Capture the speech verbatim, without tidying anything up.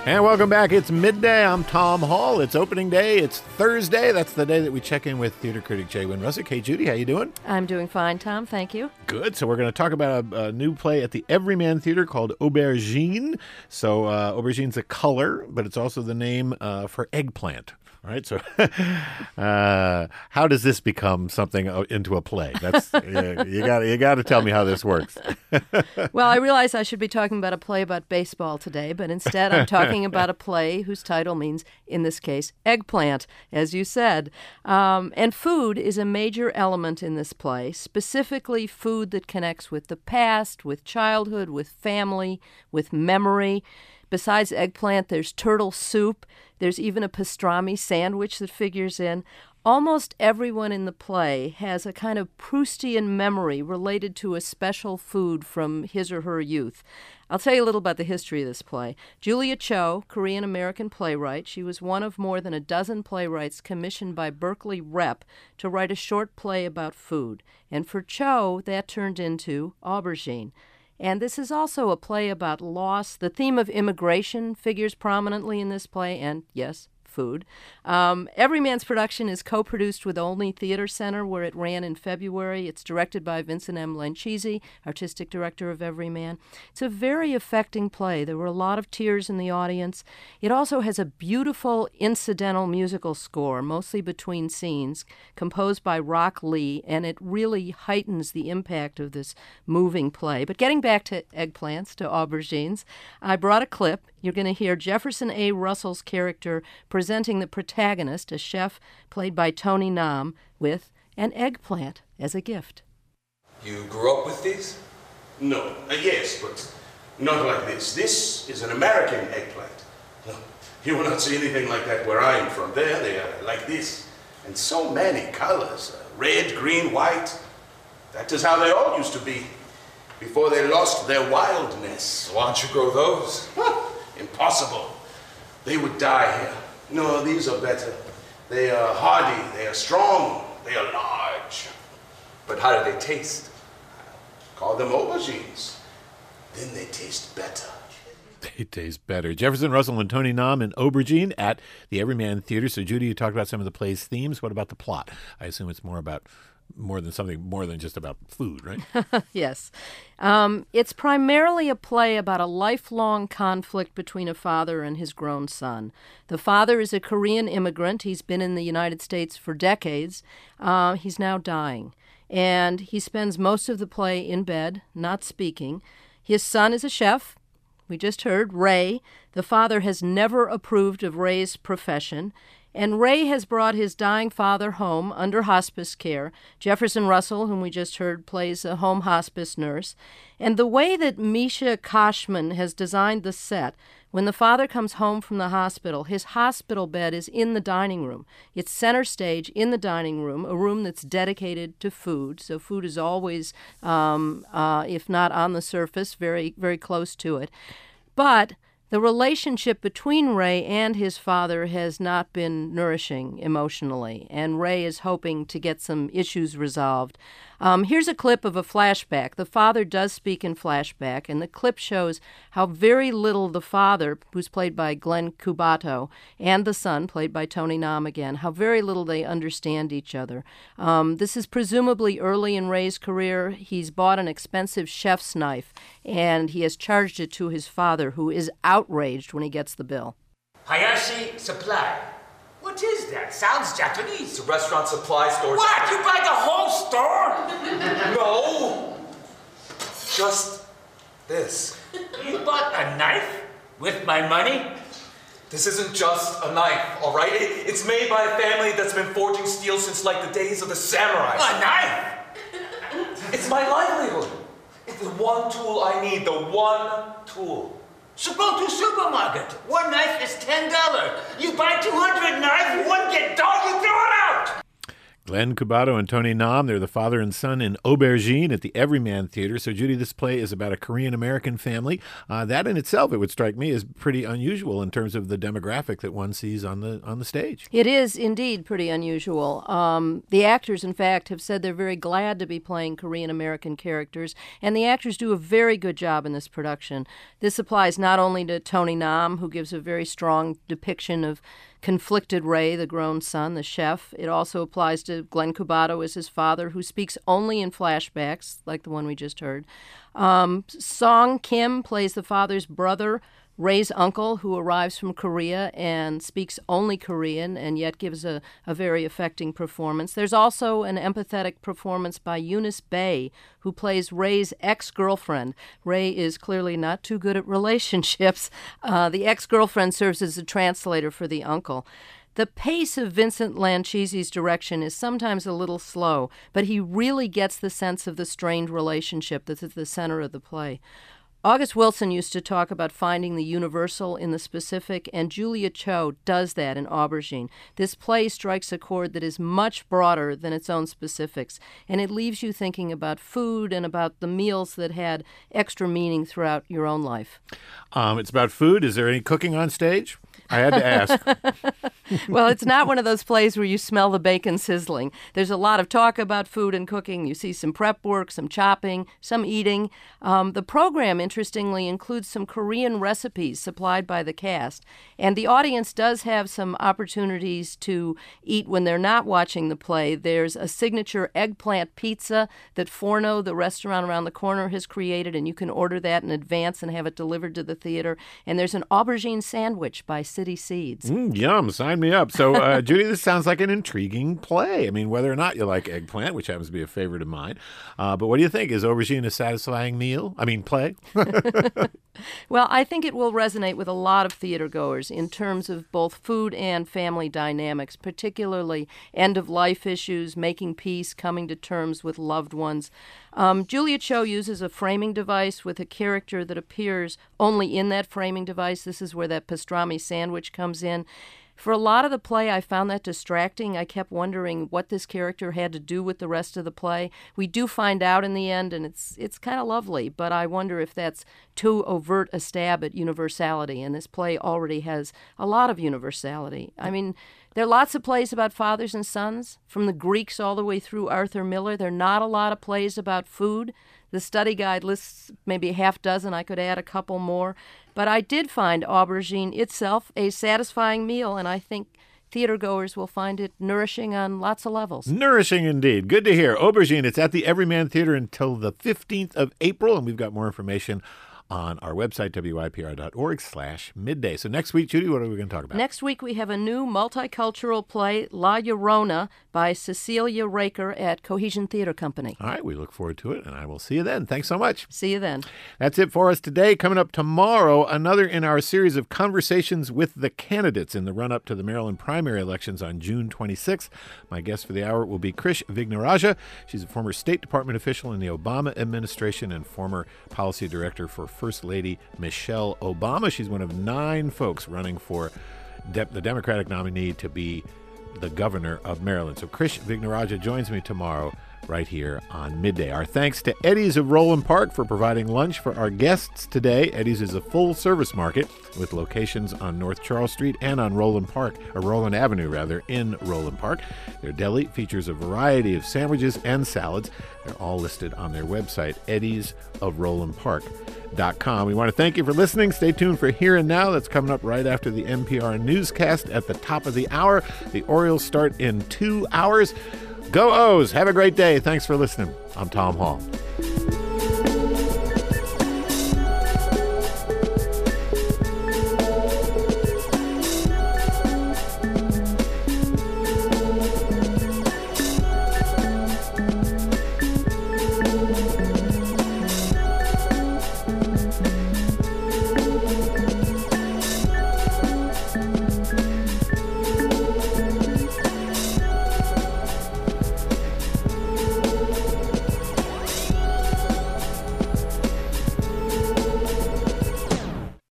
And welcome back. It's midday. I'm Tom Hall. It's opening day. It's Thursday. That's the day that we check in with theater critic Jay Wynn Russick. Hey, Judy, how you doing? I'm doing fine, Tom. Thank you. Good. So we're going to talk about a, a new play at the Everyman Theater called Aubergine. So uh, aubergine's a color, but it's also the name uh, for eggplant. Right, so uh, how does this become something into a play? That's you, you got you got to tell me how this works. Well, I realize I should be talking about a play about baseball today, but instead I'm talking about a play whose title means, in this case, eggplant, as you said. Um, and food is a major element in this play, specifically food that connects with the past, with childhood, with family, with memory. Besides eggplant, there's turtle soup. There's even a pastrami sandwich that figures in. Almost everyone in the play has a kind of Proustian memory related to a special food from his or her youth. I'll tell you a little about the history of this play. Julia Cho, Korean-American playwright, she was one of more than a dozen playwrights commissioned by Berkeley Rep to write a short play about food. And for Cho, that turned into Aubergine. And this is also a play about loss. The theme of immigration figures prominently in this play, and yes, food. Um, Everyman's production is co-produced with Olney Theater Center, where it ran in February. It's directed by Vincent M. Lancisi, artistic director of Everyman. It's a very affecting play. There were a lot of tears in the audience. It also has a beautiful incidental musical score, mostly between scenes, composed by Rock Lee, and it really heightens the impact of this moving play. But getting back to eggplants, to aubergines, I brought a clip. You're going to hear Jefferson A. Russell's character presenting the protagonist, a chef played by Tony Nam, with an eggplant as a gift. You grew up with these? No. Uh, yes, but not like this. This is an American eggplant. No, you will not see anything like that where I am from. There they are, like this. And so many colors. Uh, red, green, white. That is how they all used to be before they lost their wildness. Why don't you grow those? Huh, impossible. They would die here. No, these are better. They are hardy, they are strong, they are large. But how do they taste? Call them aubergines. Then they taste better. They taste better. Jefferson Russell and Tony Nam in Aubergine at the Everyman Theater. So, Judy, you talked about some of the play's themes. What about the plot? I assume it's more about more than something more than just about food, right? Yes. Um, it's primarily a play about a lifelong conflict between a father and his grown son. The father is a Korean immigrant. He's been in the United States for decades. Uh, he's now dying. And he spends most of the play in bed, not speaking. His son is a chef. We just heard Ray. The father has never approved of Ray's profession. And Ray has brought his dying father home under hospice care. Jefferson Russell, whom we just heard, plays a home hospice nurse. And the way that Misha Koshman has designed the set, when the father comes home from the hospital, his hospital bed is in the dining room. It's center stage in the dining room, a room that's dedicated to food. So food is always, um, uh, if not on the surface, very, very close to it. But the relationship between Ray and his father has not been nourishing emotionally, and Ray is hoping to get some issues resolved. Um, here's a clip of a flashback. The father does speak in flashback, and the clip shows how very little the father, who's played by Glenn Kubato, and the son, played by Tony Nam again, how very little they understand each other. Um, this is presumably early in Ray's career. He's bought an expensive chef's knife, and he has charged it to his father, who is outraged when he gets the bill. Hayashi Supply. What is that? Sounds Japanese. It's a restaurant supply store. What? You buy the whole store? No. Just this. You bought a knife? With my money? This isn't just a knife, all right? It, it's made by a family that's been forging steel since like the days of the samurais. A knife? It's my livelihood. It's the one tool I need, the one tool. So go to supermarket. One knife is ten dollars. You buy two hundred knives, one get dog, you throw it out. Glenn Kubato and Tony Nam, they're the father and son in Aubergine at the Everyman Theater. So, Judy, this play is about a Korean-American family. Uh, that in itself, it would strike me, is pretty unusual in terms of the demographic that one sees on the on the stage. It is indeed pretty unusual. Um, the actors, in fact, have said they're very glad to be playing Korean-American characters, and the actors do a very good job in this production. This applies not only to Tony Nam, who gives a very strong depiction of conflicted Ray, the grown son, the chef. It also applies to Glenn Kubato as his father, who speaks only in flashbacks, like the one we just heard. Um, Song Kim plays the father's brother, Ray's uncle, who arrives from Korea and speaks only Korean and yet gives a, a very affecting performance. There's also an empathetic performance by Eunice Bay, who plays Ray's ex-girlfriend. Ray is clearly not too good at relationships. Uh, the ex-girlfriend serves as a translator for the uncle. The pace of Vincent Lancisi's direction is sometimes a little slow, but he really gets the sense of the strained relationship that's at the center of the play. August Wilson used to talk about finding the universal in the specific, and Julia Cho does that in Aubergine. This play strikes a chord that is much broader than its own specifics, and it leaves you thinking about food and about the meals that had extra meaning throughout your own life. Um, it's about food. Is there any cooking on stage? I had to ask. Well, it's not one of those plays where you smell the bacon sizzling. There's a lot of talk about food and cooking. You see some prep work, some chopping, some eating. Um, the program, interestingly, includes some Korean recipes supplied by the cast. And the audience does have some opportunities to eat when they're not watching the play. There's a signature eggplant pizza that Forno, the restaurant around the corner, has created, and you can order that in advance and have it delivered to the theater. And there's an aubergine sandwich by City Seeds. Mm, yum, sign me up. So, uh, Judy, this sounds like an intriguing play. I mean, whether or not you like eggplant, which happens to be a favorite of mine. Uh, but what do you think? Is aubergine a satisfying meal? I mean, play? Well, I think it will resonate with a lot of theater goers in terms of both food and family dynamics, particularly end-of-life issues, making peace, coming to terms with loved ones. Um, Julia Cho uses a framing device with a character that appears only in that framing device. This is where that pastrami sandwich comes in. For a lot of the play, I found that distracting. I kept wondering what this character had to do with the rest of the play. We do find out in the end, and it's it's kind of lovely, but I wonder if that's too overt a stab at universality, and this play already has a lot of universality. I mean, there are lots of plays about fathers and sons, from the Greeks all the way through Arthur Miller. There are not a lot of plays about food. The study guide lists maybe a half dozen. I could add a couple more. But I did find aubergine itself a satisfying meal, and I think theater goers will find it nourishing on lots of levels. Nourishing indeed. Good to hear. Aubergine, it's at the Everyman Theater until the fifteenth of April, and we've got more information on our website, W I P R dot org slash midday. So next week, Judy, what are we going to talk about? Next week, we have a new multicultural play, La Llorona, by Cecilia Raker at Cohesion Theater Company. All right, we look forward to it, and I will see you then. Thanks so much. See you then. That's it for us today. Coming up tomorrow, another in our series of conversations with the candidates in the run-up to the Maryland primary elections on June twenty-sixth. My guest for the hour will be Krish Vignarajah. She's a former State Department official in the Obama administration and former policy director for First Lady Michelle Obama. She's one of nine folks running for de- the Democratic nominee to be the governor of Maryland. So Krish Vignarajah joins me tomorrow right here on Midday. Our thanks to Eddie's of Roland Park for providing lunch for our guests today. Eddie's is a full-service market with locations on North Charles Street and on Roland Park, or Roland Avenue, rather, in Roland Park. Their deli features a variety of sandwiches and salads. They're all listed on their website, eddies of roland park dot com. We want to thank you for listening. Stay tuned for Here and Now. That's coming up right after the N P R newscast at the top of the hour. The Orioles start in two hours. Go O's! Have a great day. Thanks for listening. I'm Tom Hall.